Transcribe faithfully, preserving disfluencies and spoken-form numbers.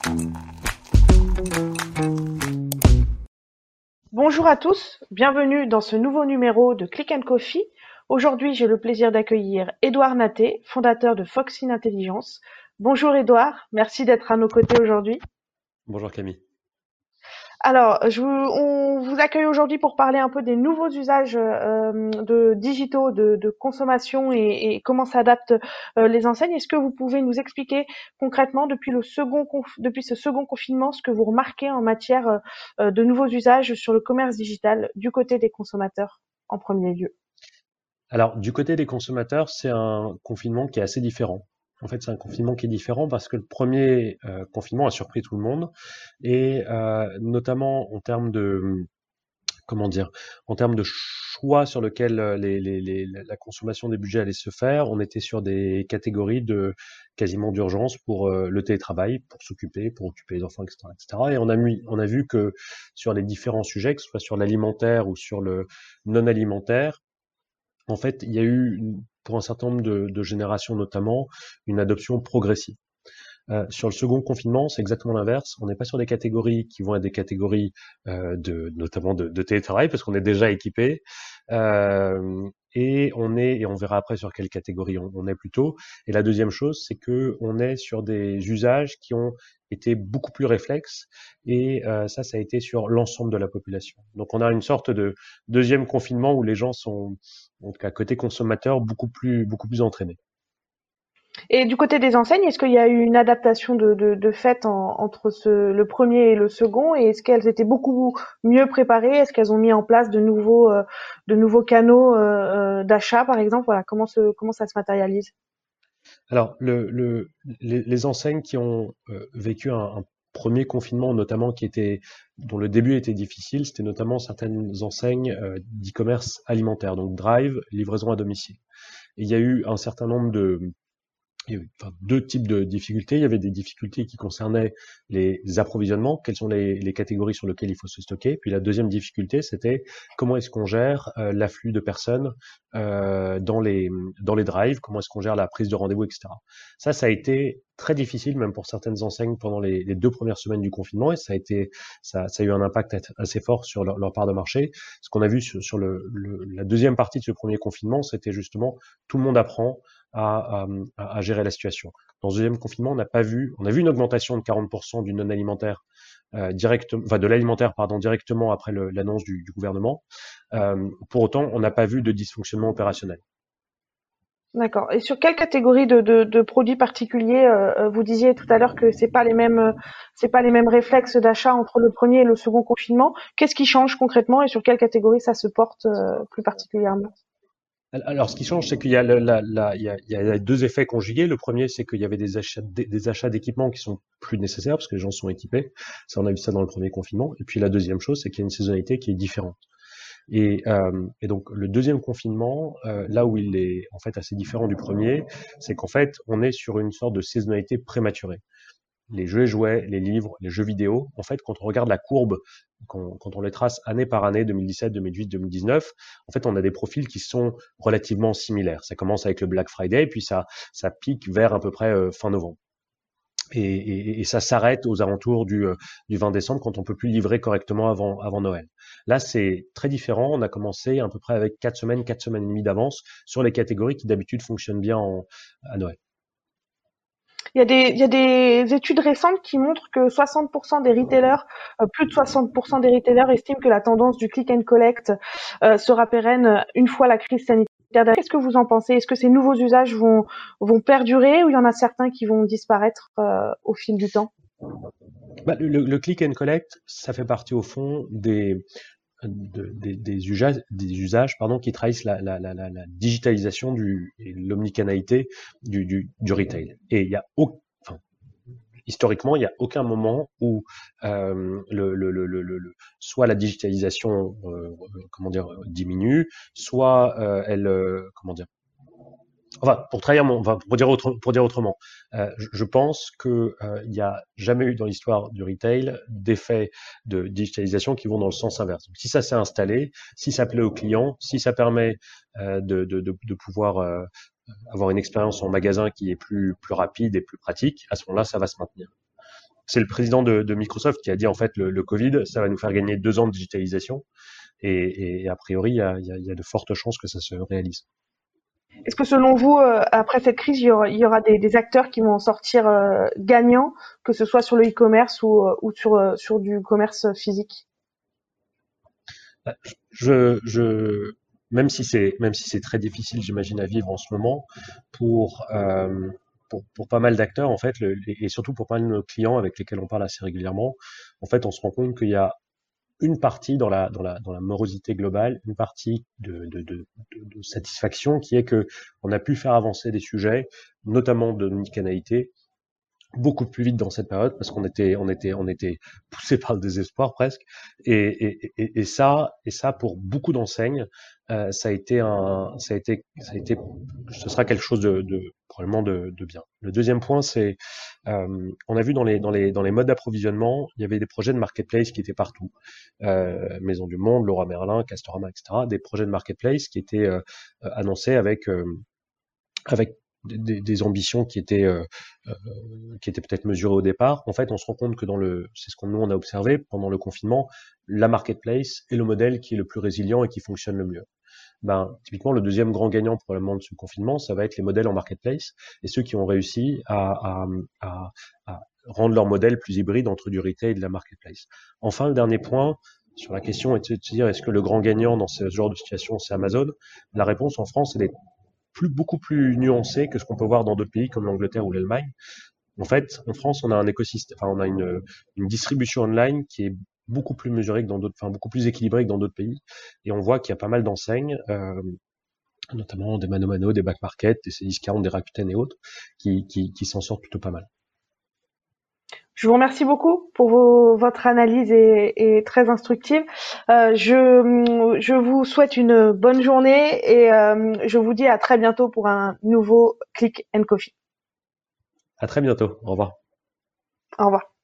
Bonjour à tous, bienvenue dans ce nouveau numéro de Click and Coffee. Aujourd'hui, j'ai le plaisir d'accueillir Édouard Naté, fondateur de Foxin Intelligence. Bonjour Édouard, merci d'être à nos côtés aujourd'hui. Bonjour Camille. Alors, je vous, on vous accueille aujourd'hui pour parler un peu des nouveaux usages euh, de digitaux de, de consommation et, et comment s'adaptent euh, les enseignes. Est-ce que vous pouvez nous expliquer concrètement depuis le second conf- depuis ce second confinement ce que vous remarquez en matière euh, de nouveaux usages sur le commerce digital du côté des consommateurs en premier lieu? Alors, du côté des consommateurs, c'est un confinement qui est assez différent. En fait, c'est un confinement qui est différent parce que le premier euh, confinement a surpris tout le monde et euh, notamment en termes de, comment dire, en termes de choix sur lequel euh, les, les, les, la consommation des budgets allait se faire, on était sur des catégories de quasiment d'urgence pour euh, le télétravail, pour s'occuper, pour occuper les enfants, et cetera, et cetera. Et on a mis, on a vu que sur les différents sujets, que ce soit sur l'alimentaire ou sur le non alimentaire, en fait, il y a eu, pour un certain nombre de, de générations notamment, une adoption progressive. Euh, sur le second confinement, c'est exactement l'inverse. On n'est pas sur des catégories qui vont être des catégories euh, de, notamment de, de télétravail, parce qu'on est déjà équipé. Euh, et on est, et on verra après sur quelle catégorie on, on est plutôt. Et la deuxième chose, c'est que on est sur des usages qui ont été beaucoup plus réflexes. Et euh, ça, ça a été sur l'ensemble de la population. Donc, on a une sorte de deuxième confinement où les gens sont, en tout cas côté consommateur, beaucoup plus, beaucoup plus entraînés. Et du côté des enseignes, est-ce qu'il y a eu une adaptation de, de, de fait en- entre ce, le premier et le second? Et est-ce qu'elles étaient beaucoup mieux préparées? Est-ce qu'elles ont mis en place de nouveaux, euh, de nouveaux canaux euh, euh, d'achat, par exemple? Voilà, comment, se, comment ça se matérialise? Alors, le, le, les, les enseignes qui ont euh, vécu un, un premier confinement, notamment qui était, dont le début était difficile, c'était notamment certaines enseignes euh, d'e-commerce alimentaire, donc Drive, livraison à domicile. Et il y a eu un certain nombre de, il y avait enfin, deux types de difficultés. Il y avait des difficultés qui concernaient les approvisionnements, quelles sont les, les catégories sur lesquelles il faut se stocker. Puis la deuxième difficulté, c'était comment est-ce qu'on gère euh, l'afflux de personnes euh, dans les dans les drives, comment est-ce qu'on gère la prise de rendez-vous, et cetera. Ça, ça a été très difficile, même pour certaines enseignes pendant les, les deux premières semaines du confinement, et ça a été ça, ça a eu un impact assez fort sur leur, leur part de marché. Ce qu'on a vu sur, sur le, le, la deuxième partie de ce premier confinement, c'était justement tout le monde apprend à, à, à gérer la situation. Dans le deuxième confinement, on n'a pas vu, on a vu une augmentation de quarante pour cent du non alimentaire euh, directement, enfin de l'alimentaire pardon directement après le, l'annonce du, du gouvernement. Euh, pour autant, on n'a pas vu de dysfonctionnement opérationnel. D'accord. Et sur quelle catégorie de, de, de produits particuliers euh, euh, vous disiez tout à l'heure que c'est pas les mêmes, euh, c'est pas les mêmes réflexes d'achat entre le premier et le second confinement. Qu'est-ce qui change concrètement et sur quelle catégorie ça se porte euh, plus particulièrement? Alors, ce qui change, c'est qu'il y a, le, la, la, il y a, il y a deux effets conjugués. Le premier, c'est qu'il y avait des achats, des, des achats d'équipements qui sont plus nécessaires parce que les gens sont équipés. Ça, on a vu ça dans le premier confinement. Et puis la deuxième chose, c'est qu'il y a une saisonnalité qui est différente. Et, euh, et donc le deuxième confinement, euh, là où il est en fait assez différent du premier, c'est qu'en fait on est sur une sorte de saisonnalité prématurée. Les jeux et jouets, les livres, les jeux vidéo, en fait quand on regarde la courbe, quand, quand on les trace année par année, deux mille dix-sept, deux mille dix-huit, deux mille dix-neuf, en fait on a des profils qui sont relativement similaires. Ça commence avec le Black Friday, puis ça, ça pique vers à peu près euh, fin novembre. Et, et, et ça s'arrête aux alentours du, euh, du vingt décembre quand on peut plus livrer correctement avant, avant Noël. Là, c'est très différent. On a commencé à peu près avec quatre semaines, quatre semaines et demie d'avance sur les catégories qui d'habitude fonctionnent bien en, à Noël. Il y a des, il y a des études récentes qui montrent que soixante pour cent des retailers, euh, plus de soixante pour cent des retailers estiment que la tendance du click and collect euh, sera pérenne une fois la crise sanitaire derrière. Qu'est-ce que vous en pensez? Est-ce que ces nouveaux usages vont, vont perdurer ou il y en a certains qui vont disparaître euh, au fil du temps? Bah, le, le click and collect, ça fait partie au fond des, de, des, des usages, des usages pardon, qui trahissent la, la, la, la digitalisation du, et l'omnicanalité du, du, du retail. Et il y a aucun historiquement, il n'y a aucun moment où euh, le, le, le, le, le, soit la digitalisation, euh, comment dire, diminue, soit euh, elle, euh, comment dire, enfin, pour trahir mon, enfin, pour dire autre, pour dire autrement, euh, je, je pense que euh, il n'y a jamais eu dans l'histoire du retail d'effets de digitalisation qui vont dans le sens inverse. Donc, si ça s'est installé, si ça plaît aux clients, si ça permet euh, de, de, de, de pouvoir euh, avoir une expérience en magasin qui est plus plus rapide et plus pratique, à ce moment-là, ça va se maintenir. c'est le président de, de Microsoft qui a dit en fait le, le Covid, ça va nous faire gagner deux ans de digitalisation. Et, et a priori, il y a, il y a, il y a de fortes chances que ça se réalise. Est-ce que selon vous, euh, après cette crise, il y aura, il y aura des, des acteurs qui vont en sortir euh, gagnants, que ce soit sur le e-commerce ou, euh, ou sur, euh, sur du commerce physique? Je, je, même si c'est, même si c'est très difficile, j'imagine, à vivre en ce moment, pour, euh, pour, pour pas mal d'acteurs, en fait, le, et surtout pour pas mal de nos clients avec lesquels on parle assez régulièrement, en fait, on se rend compte qu'il y a une partie dans la, dans la, dans la morosité globale, une partie de, de, de, de, de satisfaction qui est que on a pu faire avancer des sujets, notamment de omnicanalité, beaucoup plus vite dans cette période parce qu'on était on était on était poussé par le désespoir presque et et, et, et ça et ça pour beaucoup d'enseignes euh, ça a été un ça a été ça a été ce sera quelque chose de, de probablement de, de bien. Le deuxième point c'est euh, on a vu dans les dans les dans les modes d'approvisionnement il y avait des projets de marketplace qui étaient partout, euh, Maison du Monde, Leroy Merlin, Castorama, et cetera, des projets de marketplace qui étaient euh, annoncés avec euh, avec des, des ambitions qui étaient euh, euh, qui étaient peut-être mesurées au départ. En fait, on se rend compte que dans le, c'est ce qu'on nous on a observé pendant le confinement, la marketplace est le modèle qui est le plus résilient et qui fonctionne le mieux. Ben, typiquement, le deuxième grand gagnant probablement de ce confinement, ça va être les modèles en marketplace et ceux qui ont réussi à, à, à, à rendre leur modèle plus hybride entre du retail et de la marketplace. Enfin, le dernier point sur la question est de se dire est-ce que le grand gagnant dans ce genre de situation c'est Amazon? La réponse en France elle est plus, beaucoup plus nuancé que ce qu'on peut voir dans d'autres pays comme l'Angleterre ou l'Allemagne. En fait, en France, on a un écosystème, enfin, on a une, une distribution online qui est beaucoup plus mesurée que dans d'autres, enfin, beaucoup plus équilibrée que dans d'autres pays. Et on voit qu'il y a pas mal d'enseignes, euh, notamment des Mano Mano, des Back Market, des C dix quarante, des Rakuten et autres, qui, qui, qui s'en sortent plutôt pas mal. Je vous remercie beaucoup pour vos, votre analyse est, est très instructive. Euh, je, je vous souhaite une bonne journée et euh, je vous dis à très bientôt pour un nouveau Click and Coffee. À très bientôt. Au revoir. Au revoir.